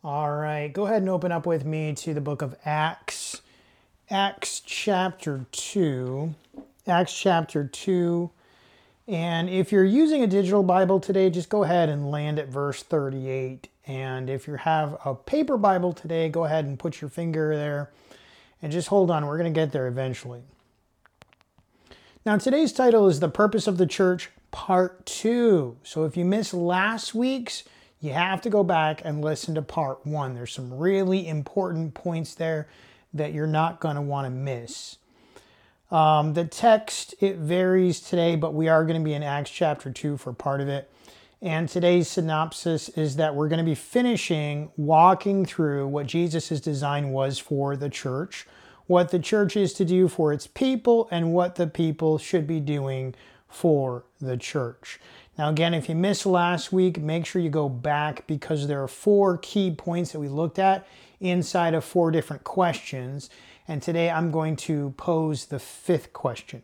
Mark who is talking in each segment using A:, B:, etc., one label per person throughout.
A: All right, go ahead and open up with me to the book of Acts. Acts chapter 2. Acts chapter 2. And if you're using a digital Bible today, just go ahead and land at verse 38. And if you have a paper Bible today, go ahead and put your finger there. And just hold on, we're going to get there eventually. Now, today's title is The Purpose of the Church, Part 2. So if you missed last week's, you have to go back and listen to Part 1. There's some really important points there that you're not going to want to miss. The text, it varies today, but we are going to be in Acts chapter 2 for part of it. And today's synopsis is that we're going to be finishing walking through what Jesus' design was for the church, what the church is to do for its people, and what the people should be doing for the church. Now, again, if you missed last week, make sure you go back because there are 4 key points that we looked at inside of 4 different questions. And today I'm going to pose the 5th question.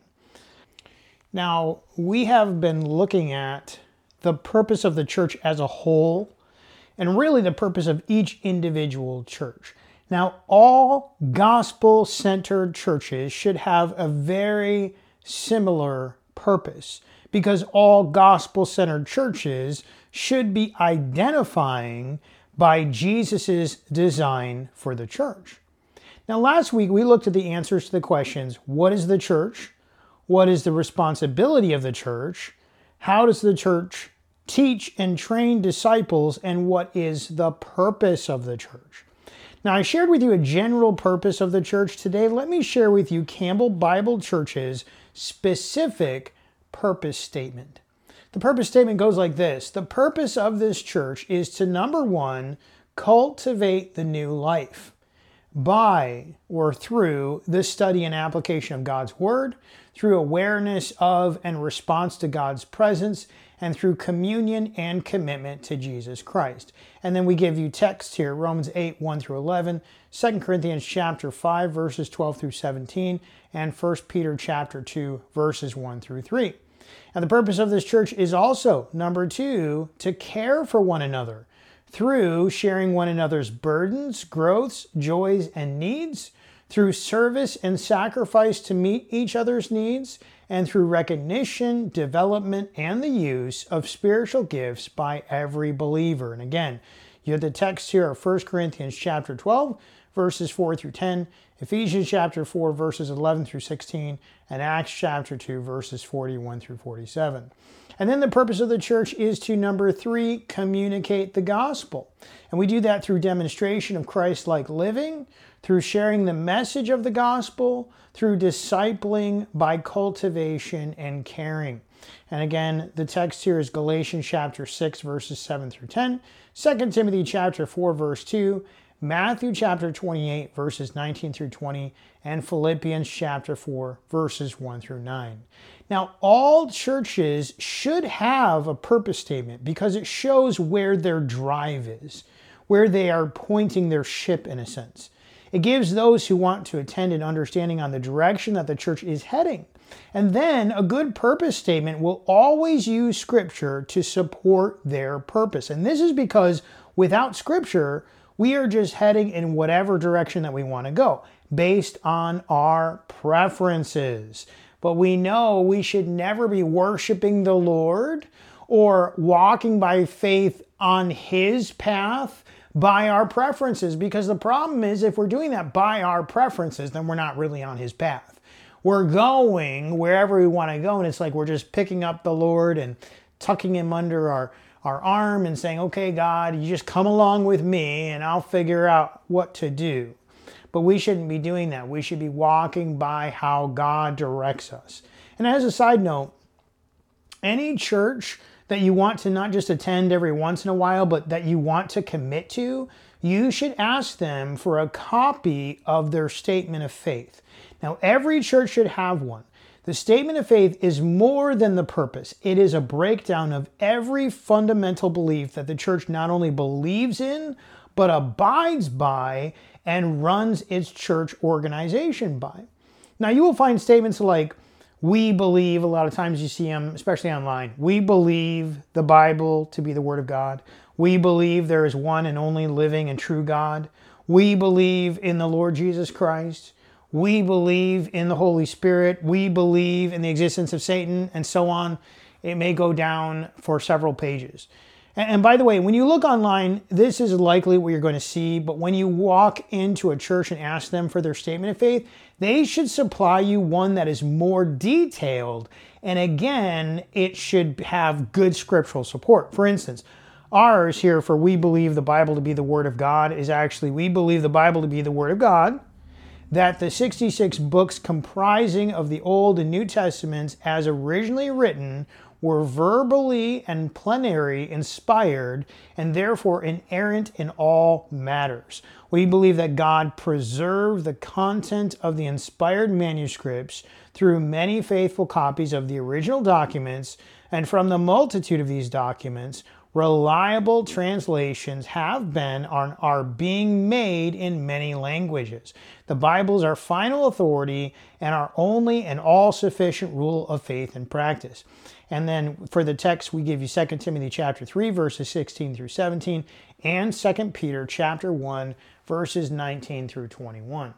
A: Now, we have been looking at the purpose of the church as a whole and really the purpose of each individual church. Now, all gospel-centered churches should have a very similar purpose, because all gospel-centered churches should be identifying by Jesus' design for the church. Now, last week we looked at the answers to the questions, what is the church? What is the responsibility of the church? How does the church teach and train disciples? And what is the purpose of the church? Now, I shared with you a general purpose of the church. Today, let me share with you Campbell Bible Church's specific purpose statement. The purpose statement goes like this. The purpose of this church is to, number 1, cultivate the new life by or through the study and application of God's Word, through awareness of and response to God's presence, and through communion and commitment to Jesus Christ. And then we give you text here, Romans 8, 1 through 11, 2 Corinthians chapter 5, verses 12 through 17, and 1 Peter chapter 2, verses 1 through 3. And the purpose of this church is also, number 2, to care for one another through sharing one another's burdens, growths, joys, and needs, through service and sacrifice to meet each other's needs, and through recognition, development, and the use of spiritual gifts by every believer. And again, you have the text here of 1 Corinthians chapter 12, verses 4 through 10, Ephesians chapter 4, verses 11 through 16, and Acts chapter 2, verses 41 through 47. And then the purpose of the church is to, number 3, communicate the gospel. And we do that through demonstration of Christ-like living, through sharing the message of the gospel, through discipling by cultivation and caring. And again, the text here is Galatians chapter 6, verses 7 through 10, 2 Timothy chapter 4, verse 2, Matthew chapter 28, verses 19 through 20, and Philippians chapter 4, verses 1 through 9. Now, all churches should have a purpose statement because it shows where their drive is, where they are pointing their ship in a sense. It gives those who want to attend an understanding on the direction that the church is heading. And then a good purpose statement will always use Scripture to support their purpose. And this is because without Scripture, we are just heading in whatever direction that we want to go based on our preferences. But we know we should never be worshiping the Lord or walking by faith on His path by our preferences, because the problem is if we're doing that by our preferences, then we're not really on His path. We're going wherever we want to go, and it's like we're just picking up the Lord and tucking Him under our arm and saying, okay, God, you just come along with me and I'll figure out what to do. But we shouldn't be doing that. We should be walking by how God directs us. And as a side note, any church that you want to not just attend every once in a while, but that you want to commit to, you should ask them for a copy of their statement of faith. Now, every church should have one. The statement of faith is more than the purpose. It is a breakdown of every fundamental belief that the church not only believes in, but abides by and runs its church organization by. Now, you will find statements like, we believe, a lot of times you see them, especially online, we believe the Bible to be the Word of God. We believe there is one and only living and true God. We believe in the Lord Jesus Christ. We believe in the Holy Spirit. We believe in the existence of Satan, and so on. It may go down for several pages. And by the way, when you look online, this is likely what you're going to see, but when you walk into a church and ask them for their statement of faith, they should supply you one that is more detailed. And again, it should have good scriptural support. For instance, ours here for we believe the Bible to be the Word of God is actually we believe the Bible to be the Word of God, that the 66 books comprising of the Old and New Testaments as originally written were verbally and plenary inspired and therefore inerrant in all matters. We believe that God preserved the content of the inspired manuscripts through many faithful copies of the original documents, and from the multitude of these documents, reliable translations have been and are being made in many languages. The Bible is our final authority and our only and all-sufficient rule of faith and practice. And then for the text, we give you 2 Timothy chapter 3, verses 16 through 17, and 2 Peter chapter 1, verses 19 through 21.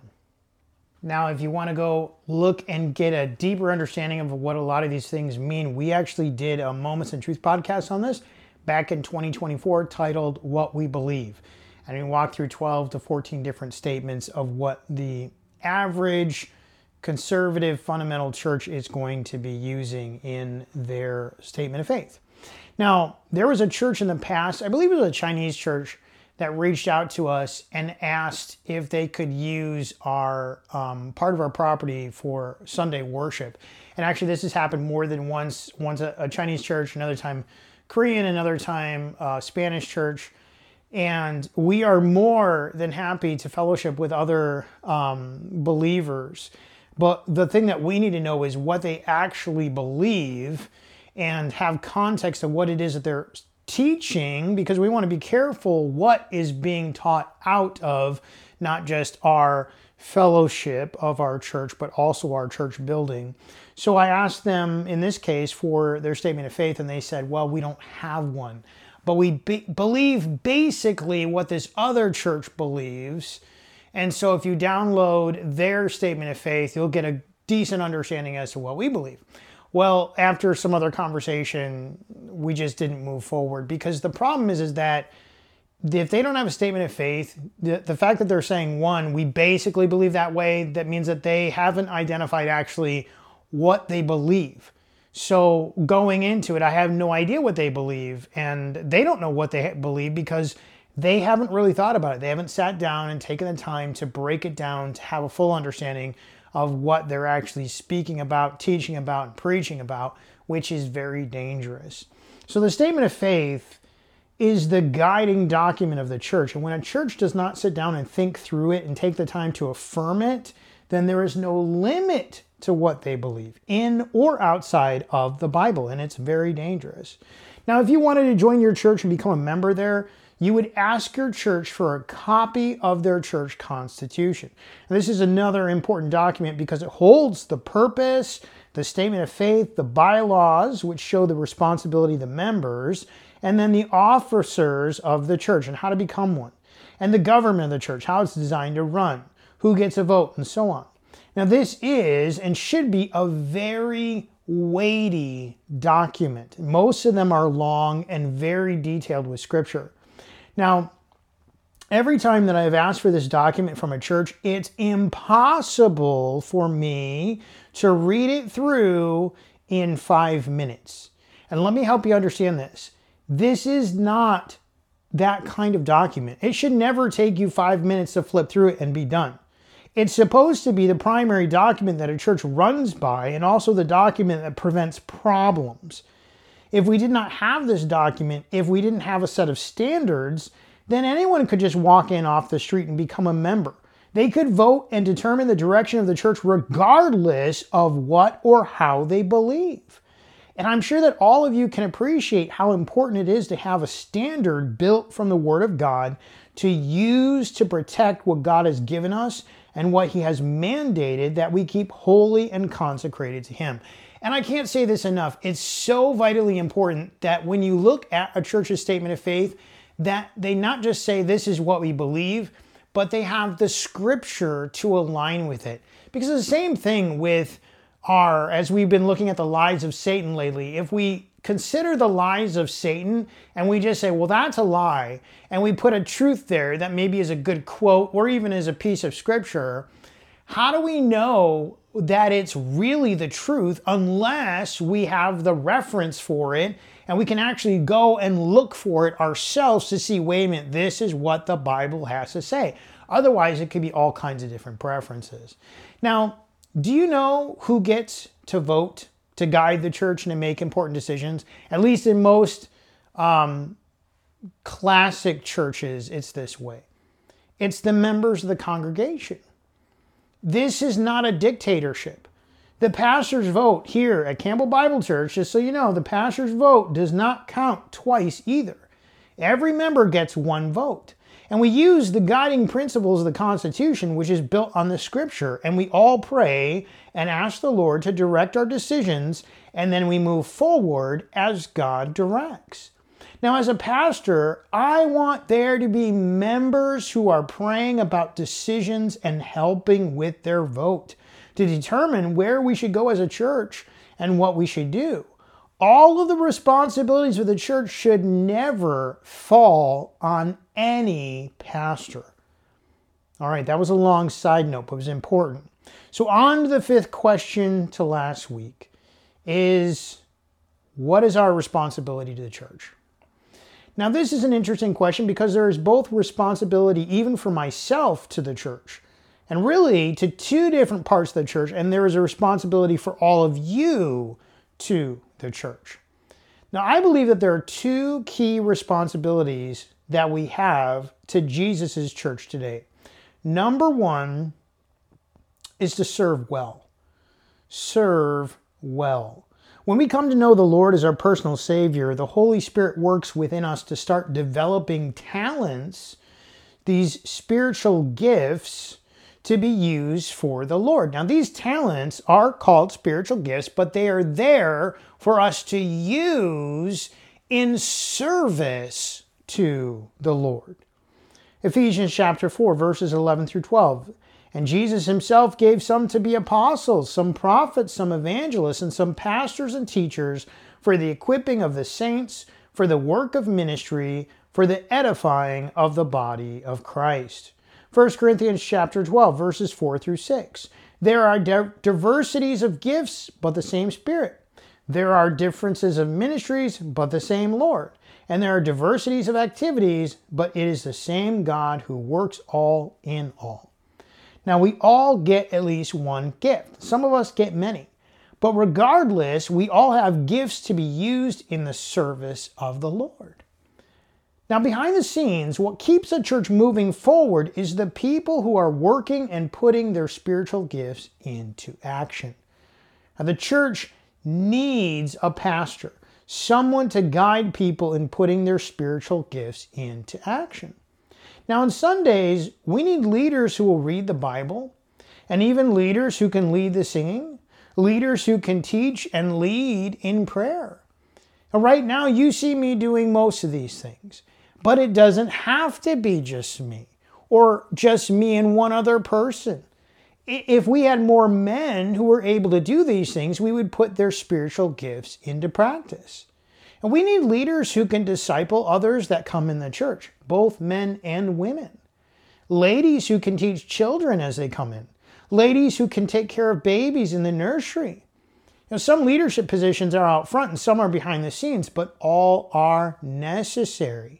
A: Now, if you want to go look and get a deeper understanding of what a lot of these things mean, we actually did a Moments in Truth podcast on this back in 2024 titled What We Believe. And we walked through 12 to 14 different statements of what the average conservative fundamental church is going to be using in their statement of faith. Now, there was a church in the past, I believe it was a Chinese church, that reached out to us and asked if they could use our part of our property for Sunday worship. And actually, this has happened more than once. Once a Chinese church, another time Korean, another time Spanish church. And we are more than happy to fellowship with other believers. But the thing that we need to know is what they actually believe and have context of what it is that they're teaching, because we want to be careful what is being taught out of not just our fellowship of our church, but also our church building. So I asked them in this case for their statement of faith, and they said, well, we don't have one, but we believe basically what this other church believes. And so if you download their statement of faith, you'll get a decent understanding as to what we believe. Well, after some other conversation, we just didn't move forward, because the problem is that if they don't have a statement of faith, the fact that they're saying one, we basically believe that way, that means that they haven't identified actually what they believe. So going into it, I have no idea what they believe, and they don't know what they believe because they haven't really thought about it. They haven't sat down and taken the time to break it down to have a full understanding of what they're actually speaking about, teaching about, and preaching about, which is very dangerous. So the statement of faith is the guiding document of the church. And when a church does not sit down and think through it and take the time to affirm it, then there is no limit to what they believe in or outside of the Bible. And it's very dangerous. Now, if you wanted to join your church and become a member there, you would ask your church for a copy of their church constitution. And this is another important document because it holds the purpose, the statement of faith, the bylaws, which show the responsibility of the members, and then the officers of the church and how to become one, and the government of the church, how it's designed to run, who gets a vote, and so on. Now, this is and should be a very weighty document. Most of them are long and very detailed with scripture. Now, every time that I've asked for this document from a church, it's impossible for me to read it through in 5 minutes. And let me help you understand this. This is not that kind of document. It should never take you 5 minutes to flip through it and be done. It's supposed to be the primary document that a church runs by, and also the document that prevents problems. If we did not have this document, if we didn't have a set of standards, then anyone could just walk in off the street and become a member. They could vote and determine the direction of the church regardless of what or how they believe. And I'm sure that all of you can appreciate how important it is to have a standard built from the Word of God to use to protect what God has given us and what He has mandated that we keep holy and consecrated to Him. And I can't say this enough. It's so vitally important that when you look at a church's statement of faith, that they not just say this is what we believe, but they have the scripture to align with it. Because it's the same thing with as we've been looking at the lies of Satan lately, if we consider the lies of Satan and we just say, well, that's a lie, and we put a truth there that maybe is a good quote or even is a piece of scripture, how do we know that it's really the truth unless we have the reference for it and we can actually go and look for it ourselves to see, wait a minute, this is what the Bible has to say. Otherwise, it could be all kinds of different preferences. Now, do you know who gets to vote to guide the church and to make important decisions? At least in most classic churches, it's this way. It's the members of the congregation. This is not a dictatorship. The pastor's vote here at Campbell Bible Church, just so you know, the pastor's vote does not count twice either. Every member gets one vote. And we use the guiding principles of the Constitution, which is built on the scripture, and we all pray and ask the Lord to direct our decisions, and then we move forward as God directs. Now, as a pastor, I want there to be members who are praying about decisions and helping with their vote to determine where we should go as a church and what we should do. All of the responsibilities of the church should never fall on any pastor. All right, that was a long side note, but it was important. So on to the fifth question to last week is, what is our responsibility to the church? Now, this is an interesting question because there is both responsibility, even for myself, to the church, and really to two different parts of the church, and there is a responsibility for all of you to the church. Now, I believe that there are two key responsibilities that we have to Jesus' church today. Number one is to serve well. Serve well. When we come to know the Lord as our personal Savior, the Holy Spirit works within us to start developing talents, these spiritual gifts, to be used for the Lord. Now, these talents are called spiritual gifts, but they are there for us to use in service to the Lord. Ephesians chapter 4, verses 11 through 12. And Jesus himself gave some to be apostles, some prophets, some evangelists, and some pastors and teachers for the equipping of the saints, for the work of ministry, for the edifying of the body of Christ. 1 Corinthians chapter 12, verses 4 through 6. There are diversities of gifts, but the same Spirit. There are differences of ministries, but the same Lord. And there are diversities of activities, but it is the same God who works all in all. Now, we all get at least one gift. Some of us get many. But regardless, we all have gifts to be used in the service of the Lord. Now, behind the scenes, what keeps a church moving forward is the people who are working and putting their spiritual gifts into action. Now, the church needs a pastor, someone to guide people in putting their spiritual gifts into action. Now, on Sundays, we need leaders who will read the Bible, and even leaders who can lead the singing, leaders who can teach and lead in prayer. Now, right now, you see me doing most of these things. But it doesn't have to be just me or just me and one other person. If we had more men who were able to do these things, we would put their spiritual gifts into practice. And we need leaders who can disciple others that come in the church, both men and women. Ladies who can teach children as they come in. Ladies who can take care of babies in the nursery. Some leadership positions are out front and some are behind the scenes, but all are necessary.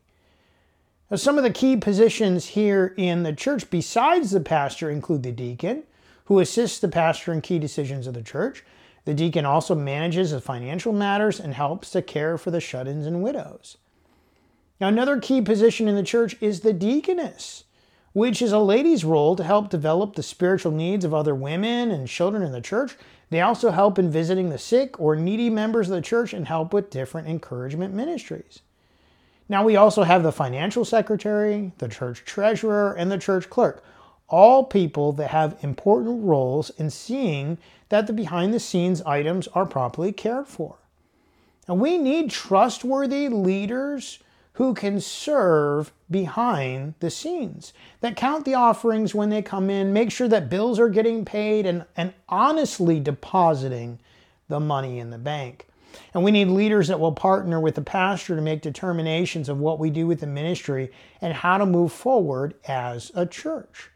A: Now, some of the key positions here in the church besides the pastor include the deacon, who assists the pastor in key decisions of the church. The deacon also manages the financial matters and helps to care for the shut-ins and widows. Now, another key position in the church is the deaconess, which is a lady's role to help develop the spiritual needs of other women and children in the church. They also help in visiting the sick or needy members of the church and help with different encouragement ministries. Now, we also have the financial secretary, the church treasurer, and the church clerk, all people that have important roles in seeing that the behind-the-scenes items are properly cared for. And we need trustworthy leaders who can serve behind the scenes, that count the offerings when they come in, make sure that bills are getting paid, and honestly depositing the money in the bank. And we need leaders that will partner with the pastor to make determinations of what we do with the ministry and how to move forward as a church.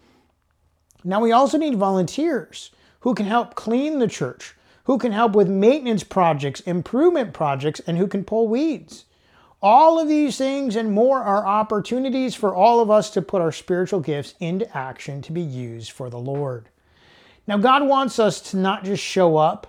A: Now, we also need volunteers who can help clean the church, who can help with maintenance projects, improvement projects, and who can pull weeds. All of these things and more are opportunities for all of us to put our spiritual gifts into action to be used for the Lord. Now, God wants us to not just show up,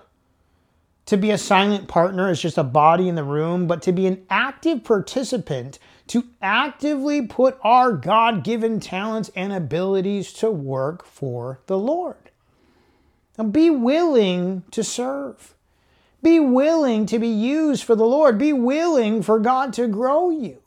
A: to be a silent partner as just a body in the room, but to be an active participant, to actively put our God-given talents and abilities to work for the Lord. Now, be willing to serve. Be willing to be used for the Lord. Be willing for God to grow you.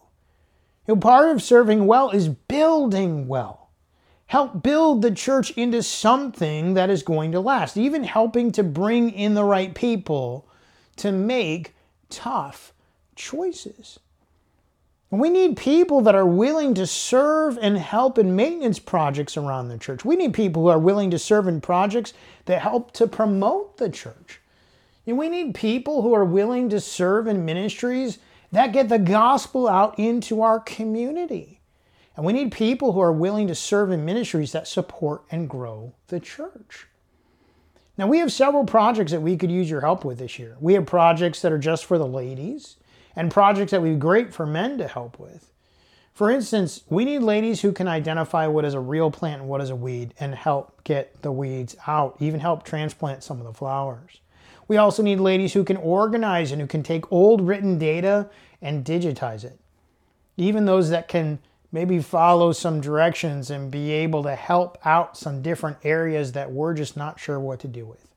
A: Part of serving well is building well. Help build the church into something that is going to last. Even helping to bring in the right people to make tough choices. And we need people that are willing to serve and help in maintenance projects around the church. We need people who are willing to serve in projects that help to promote the church. And we need people who are willing to serve in ministries that get the gospel out into our community. And we need people who are willing to serve in ministries that support and grow the church. Now, we have several projects that we could use your help with this year. We have projects that are just for the ladies and projects that would be great for men to help with. For instance, we need ladies who can identify what is a real plant and what is a weed and help get the weeds out, even help transplant some of the flowers. We also need ladies who can organize and who can take old written data and digitize it. Even those that can maybe follow some directions and be able to help out some different areas that we're just not sure what to do with.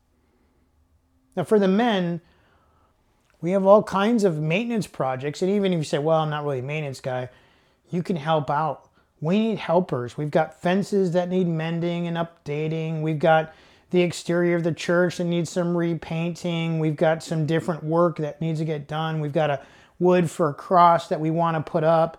A: Now, for the men, we have all kinds of maintenance projects. And even if you say, well, I'm not really a maintenance guy, you can help out. We need helpers. We've got fences that need mending and updating. We've got the exterior of the church that needs some repainting. We've got some different work that needs to get done. We've got a wood for a cross that we want to put up.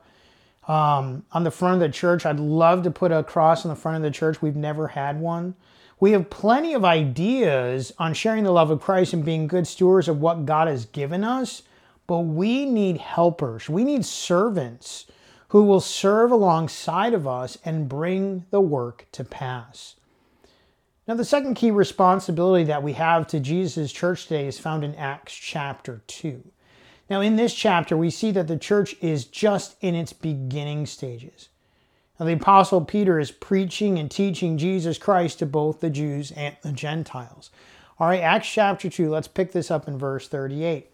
A: On the front of the church, I'd love to put a cross on the front of the church. We've never had one. We have plenty of ideas on sharing the love of Christ and being good stewards of what God has given us, but we need helpers. We need servants who will serve alongside of us and bring the work to pass. Now, the second key responsibility that we have to Jesus' church today is found in Acts chapter 2. Now, in this chapter, we see that the church is just in its beginning stages. Now, the Apostle Peter is preaching and teaching Jesus Christ to both the Jews and the Gentiles. All right, Acts chapter 2, let's pick this up in verse 38.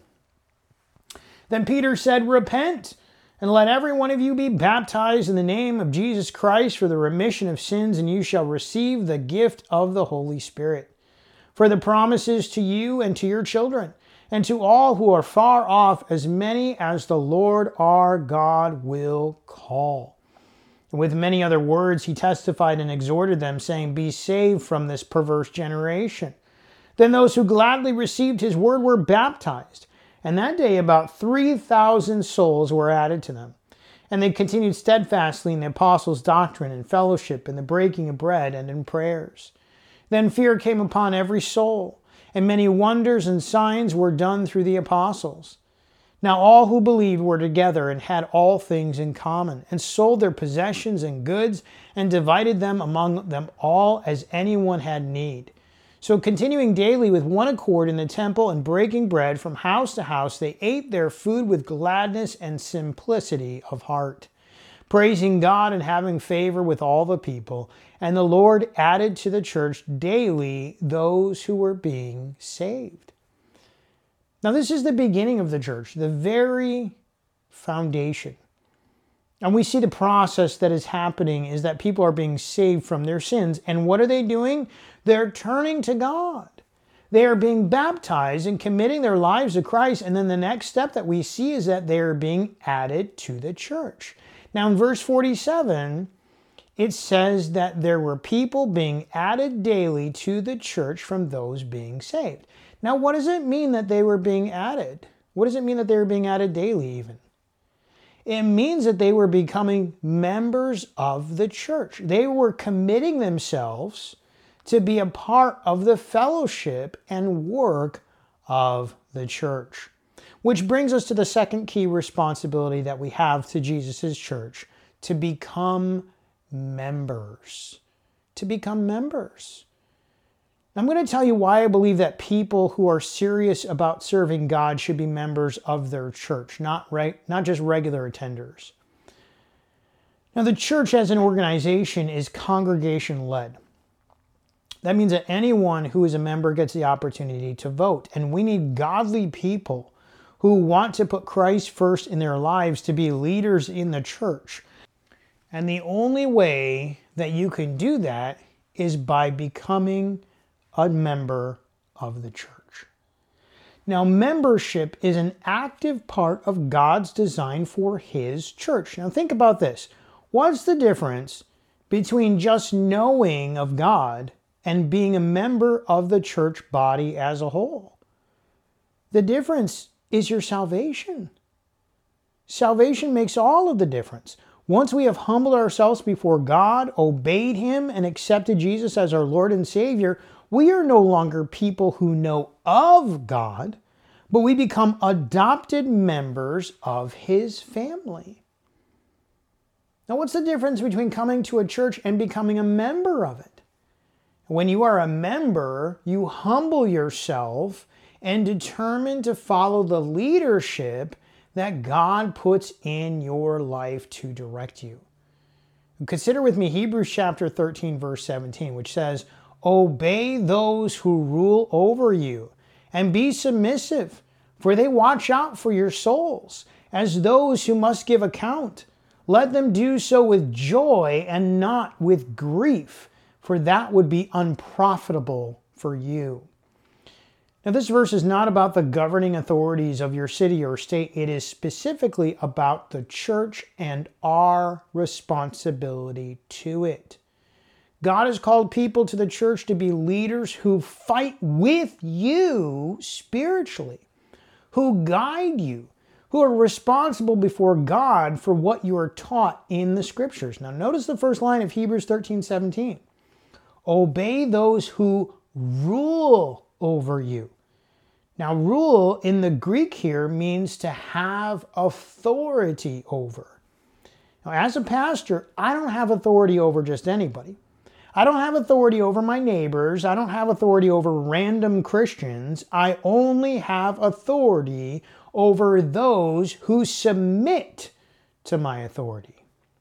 A: Then Peter said, "Repent, and let every one of you be baptized in the name of Jesus Christ for the remission of sins, and you shall receive the gift of the Holy Spirit. For the promise is to you and to your children, and to all who are far off, as many as the Lord our God will call." And with many other words he testified and exhorted them, saying, "Be saved from this perverse generation." Then those who gladly received his word were baptized, and that day about 3,000 souls were added to them. And they continued steadfastly in the apostles' doctrine and fellowship, in the breaking of bread and in prayers. Then fear came upon every soul, and many wonders and signs were done through the apostles. Now all who believed were together and had all things in common, and sold their possessions and goods, and divided them among them all as anyone had need. So continuing daily with one accord in the temple and breaking bread from house to house, they ate their food with gladness and simplicity of heart, praising God and having favor with all the people. And the Lord added to the church daily those who were being saved. Now, this is the beginning of the church, the very foundation. And we see the process that is happening is that people are being saved from their sins. And what are they doing? They're turning to God. They are being baptized and committing their lives to Christ. And then the next step that we see is that they are being added to the church. Now, in verse 47, it says that there were people being added daily to the church from those being saved. Now, what does it mean that they were being added? What does it mean that they were being added daily even? It means that they were becoming members of the church. They were committing themselves to be a part of the fellowship and work of the church. Which brings us to the second key responsibility that we have to Jesus' church, to become members. To become members. I'm going to tell you why I believe that people who are serious about serving God should be members of their church, not just regular attenders. Now, the church as an organization is congregation-led. That means that anyone who is a member gets the opportunity to vote. And we need godly people who want to put Christ first in their lives to be leaders in the church. And the only way that you can do that is by becoming a member of the church. Now, membership is an active part of God's design for His church. Now, think about this. What's the difference between just knowing of God and being a member of the church body as a whole? The difference is your salvation. Salvation makes all of the difference. Once we have humbled ourselves before God, obeyed Him, and accepted Jesus as our Lord and Savior, we are no longer people who know of God, but we become adopted members of His family. Now, what's the difference between coming to a church and becoming a member of it? When you are a member, you humble yourself and determine to follow the leadership that God puts in your life to direct you. Consider with me Hebrews chapter 13, verse 17, which says, "Obey those who rule over you, and be submissive, for they watch out for your souls, as those who must give account. Let them do so with joy and not with grief, for that would be unprofitable for you." Now, this verse is not about the governing authorities of your city or state. It is specifically about the church and our responsibility to it. God has called people to the church to be leaders who fight with you spiritually, who guide you, who are responsible before God for what you are taught in the scriptures. Now, notice the first line of Hebrews 13:17. Obey those who rule over you. Now, rule in the Greek here means to have authority over. Now, as a pastor, I don't have authority over just anybody. I don't have authority over my neighbors. I don't have authority over random Christians. I only have authority over those who submit to my authority.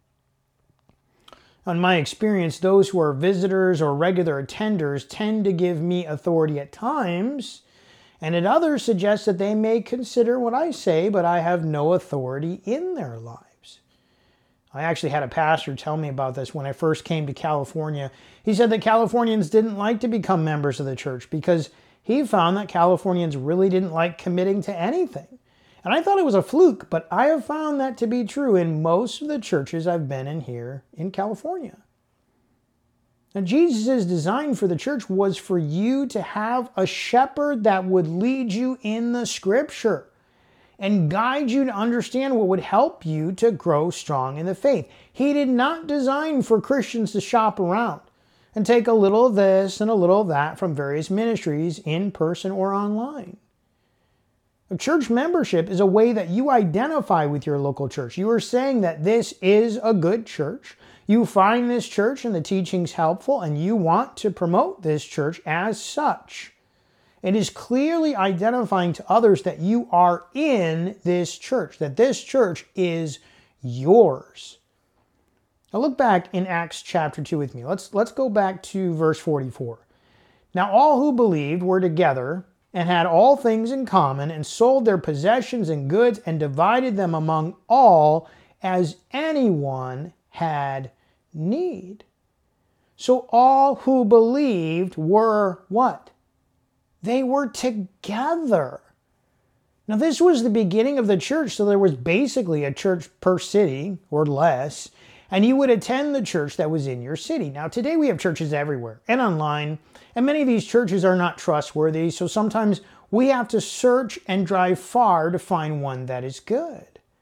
A: In my experience, those who are visitors or regular attenders tend to give me authority at times, and at others suggest that they may consider what I say, but I have no authority in their lives. I actually had a pastor tell me about this when I first came to California. He said that Californians didn't like to become members of the church because he found that Californians really didn't like committing to anything. And I thought it was a fluke, but I have found that to be true in most of the churches I've been in here in California. Now, Jesus' design for the church was for you to have a shepherd that would lead you in the scripture and guide you to understand what would help you to grow strong in the faith. He did not design for Christians to shop around and take a little of this and a little of that from various ministries in person or online. A church membership is a way that you identify with your local church. You are saying that this is a good church. You find this church and the teachings helpful, and you want to promote this church as such. It is clearly identifying to others that you are in this church, that this church is yours. Now look back in Acts chapter 2 with me. Let's go back to verse 44. Now all who believed were together and had all things in common, and sold their possessions and goods, and divided them among all as anyone had need. So all who believed were what? They were together. Now this was the beginning of the church, so there was basically a church per city or less, and you would attend the church that was in your city. Now today we have churches everywhere and online, and many of these churches are not trustworthy, so sometimes we have to search and drive far to find one that is good.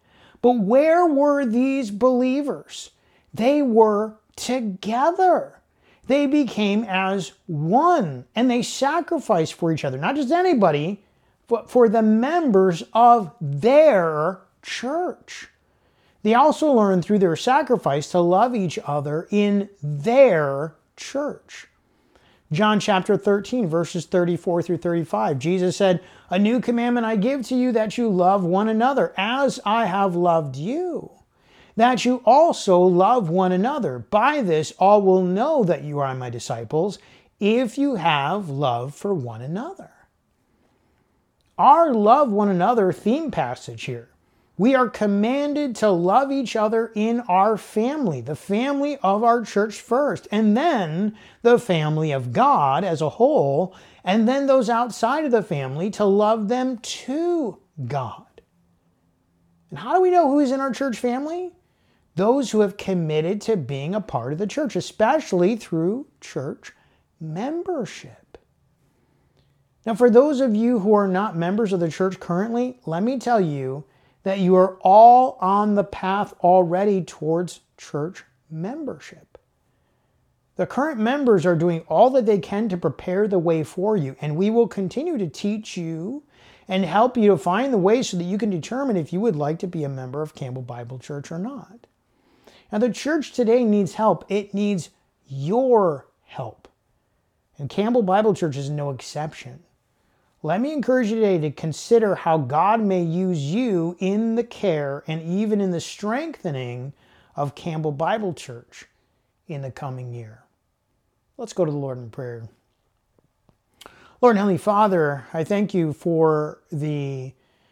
A: But where were these believers? They were together. They became as one, and they sacrificed for each other, not just anybody, but for the members of their church. They also learned through their sacrifice to love each other in their church. John chapter 13, verses 34 through 35, Jesus said, "A new commandment I give to you, that you love one another as I have loved you, that you also love one another. By this all will know that you are my disciples, if you have love for one another." Our love one another theme passage here. We are commanded to love each other in our family, the family of our church first, and then the family of God as a whole, and then those outside of the family to love them to God. And how do we know who is in our church family? Those who have committed to being a part of the church, especially through church membership. Now, for those of you who are not members of the church currently, let me tell you that you are all on the path already towards church membership. The current members are doing all that they can to prepare the way for you, and we will continue to teach you and help you to find the way so that you can determine if you would like to be a member of Campbell Bible Church or not. Now, the church today needs help. It needs your help. And Campbell Bible Church is no exception. Let me encourage you today to consider how God may use you in the care and even in the strengthening of Campbell Bible Church in the coming year. Let's go to the Lord in prayer. Lord and Heavenly Father, I thank you for the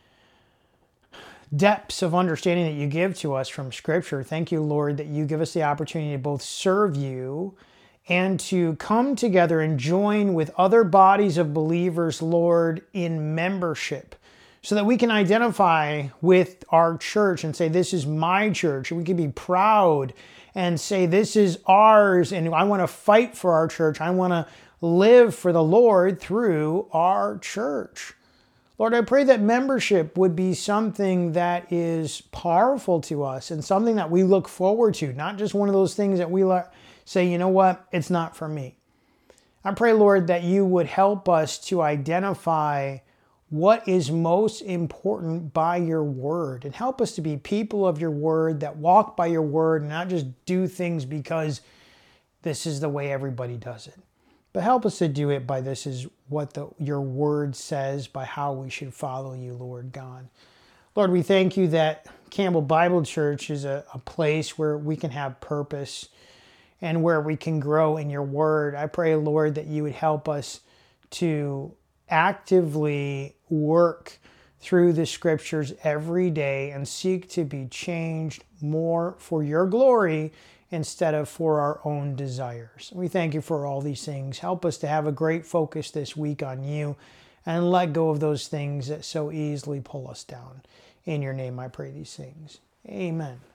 A: depths of understanding that you give to us from Scripture. Thank you, Lord, that you give us the opportunity to both serve you and to come together and join with other bodies of believers, Lord, in membership, so that we can identify with our church and say, this is my church. And we can be proud and say, this is ours, and I want to fight for our church. I want to live for the Lord through our church. Lord, I pray that membership would be something that is powerful to us and something that we look forward to, not just one of those things that we say, you know what, it's not for me. I pray, Lord, that you would help us to identify what is most important by your word, and help us to be people of your word that walk by your word and not just do things because this is the way everybody does it. But help us to do it by this is what your word says, by how we should follow you, Lord God. Lord, we thank you that Campbell Bible Church is a place where we can have purpose and where we can grow in your word. I pray, Lord, that you would help us to actively work through the scriptures every day and seek to be changed more for your glory instead of for our own desires. We thank you for all these things. Help us to have a great focus this week on you and let go of those things that so easily pull us down. In your name I pray these things. Amen.